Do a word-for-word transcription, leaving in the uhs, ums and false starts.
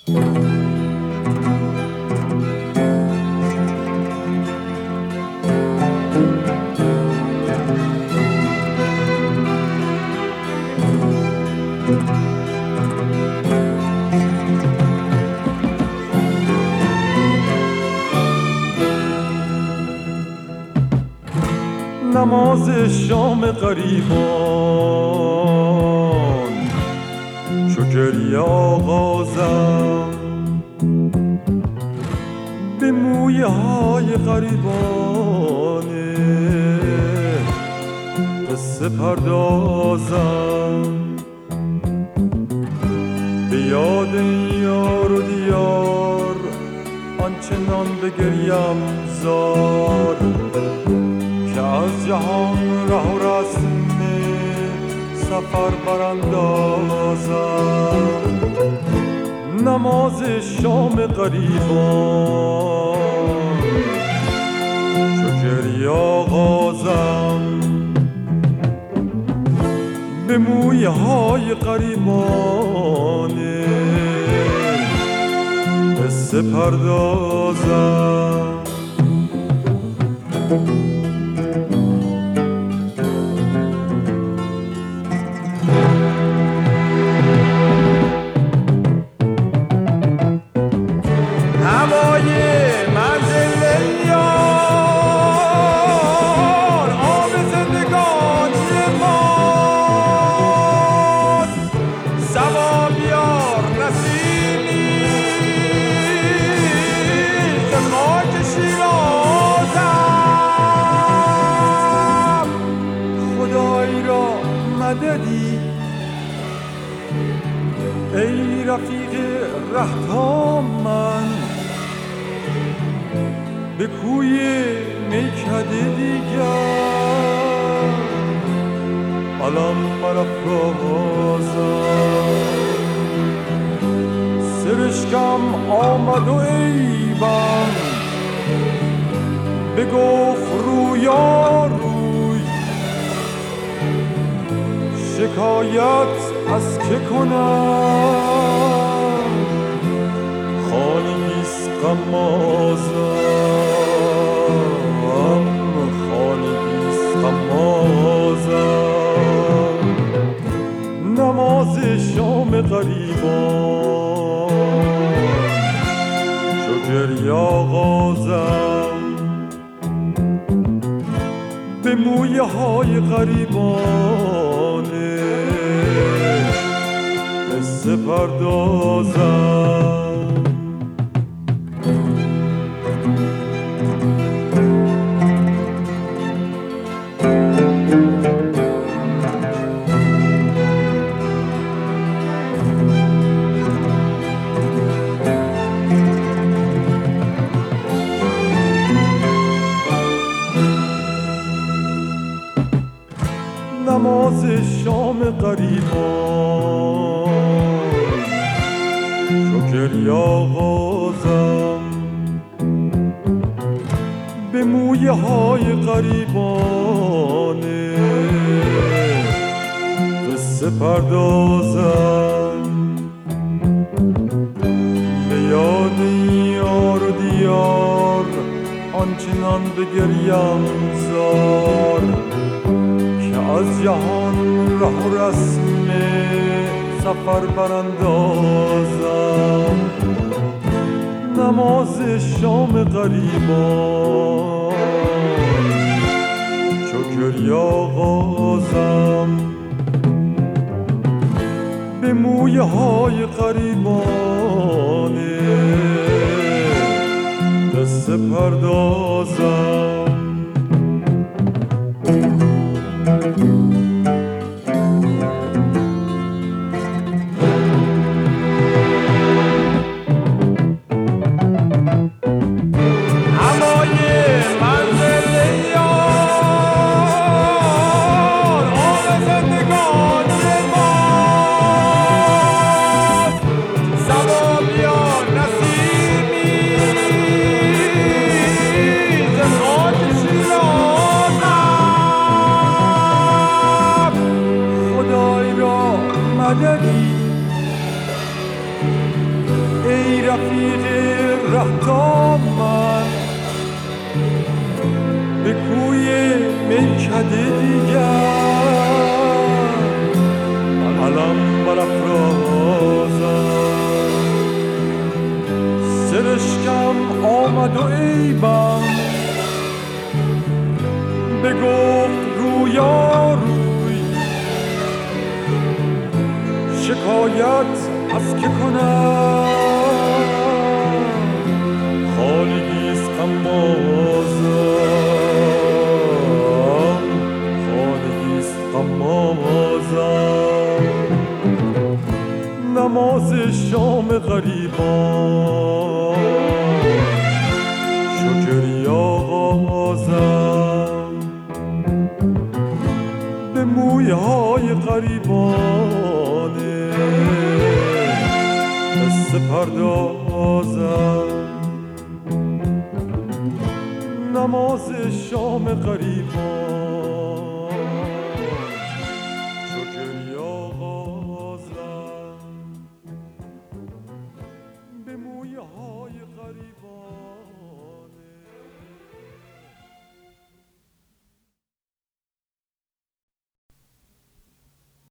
نماز شام غریبان چو گریه آغازم، به مویه های غریبانه قصه پردازم، به یاد یار و دیار آنچنان بگریم زار که از جهان ره و رسم سفر براندازم. نماز شام غریبان چو گریه آغازم، به مویه های غریبانه قصه پردازم. ای رفیق ره تا من به کوی میکده دیگر علم برافرازم. سرشکم آمد و ایبم بگفت رویا روی، شکایت از که کنم خانگیست غمازم، خانگیست غمازم. نماز شام غریبان چو گریه آغازم، به مویه های غریبانه قصه پردازم. نماز شام غریبان چو گریه آغازم، به مویه های غریبانه قصه پردازم. به یاد یار و دیار آنچنان بگریم زار که از جهان ره و رسم سفر براندازم. نماز شام غریبان چو گریه آغازم، به مویه های غریبانه قصه پردازم. Oh رفیق رهدامن به کوی میکده دیگر علم برافرازم. سرشکم آمد و عیبم بگفت رویا روی، شکایت از که کنم خالگیست غمازم، خالگیست غمازم. نماز شام غریبان شکری آغازم، به مویه های غریبانه قصه پردازم. نماز شام غریبان